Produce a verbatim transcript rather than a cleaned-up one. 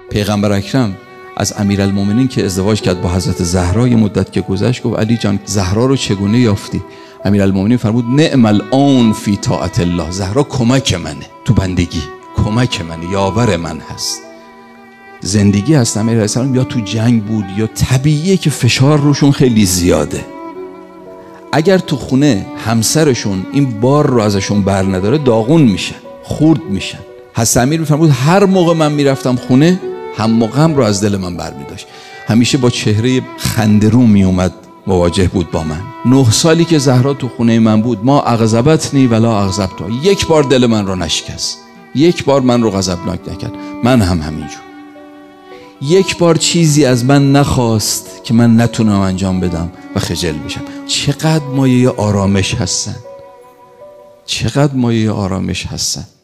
پیغمبر اکرم از امیرالمومنین که ازدواج کرد با حضرت زهرا یه مدت که گذشت گفت علی جان زهرا رو چگونه یافتی؟ امیرالمومنین فرمود نعم العون فی طاعت الله، زهرا کمک منه تو بندگی، کمک منه، یاور من هست. زندگی هست امیر علیه السلام یا تو جنگ بود یا طبیعیه که فشار روشون خیلی زیاده. اگر تو خونه همسرشون این بار رو ازشون بر نداره داغون میشن، خورد میشن. حضرت امیر میفرمود هر موقع من میرفتم خونه هم موقعم رو از دل من بر میداشت، همیشه با چهره خنده‌رو میومد مواجه بود با من. نه سالی که زهرا تو خونه من بود ما اغضبتنی ولا اغضبتها، یک بار دل من رو نشکست، یک بار من رو غضبناک نکرد، من هم همینجور. یک بار چیزی از من نخواست که من نتونم انجام بدم و خجل میشم. چقدر مایه آرامش هستن، چقدر مایه آرامش هستن.